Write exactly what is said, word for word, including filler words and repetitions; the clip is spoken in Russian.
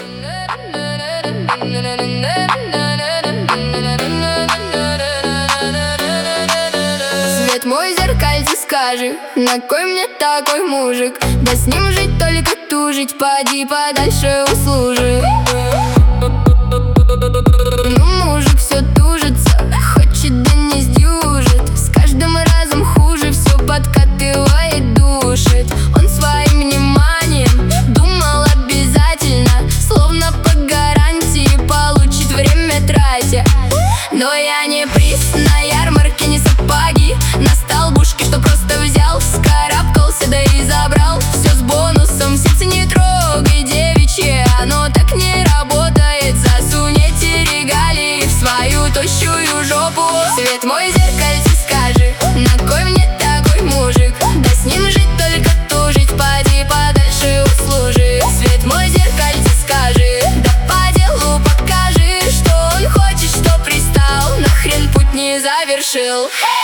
Свет мой, зеркальце, скажи, на кой мне такой мужик? Да с ним жить только тужить, поди подальше услужи. Ну мужик все тужится, хочет да не сдюжит, с каждым разом хуже, все подкатывает, душит. Он своим вниманием думал обязательно, словно по гарантии получит время тратя. Но я не приз на ярмарке, не сапоги на столбушке, что просто взял, скарабкался, да и забрал все с бонусом. Сердце не трогай, девичье, оно так не работает. Засунь эти регалии в свою тощую жопу. Свет мой, зеркальце, скажи, на кой мне такой мужик? Да с ним жить только тужить, поди подальше услужи. Свет мой, зеркальце, скажи, да по делу покажи, что он хочет, что пристал, нахрен путь не завершил.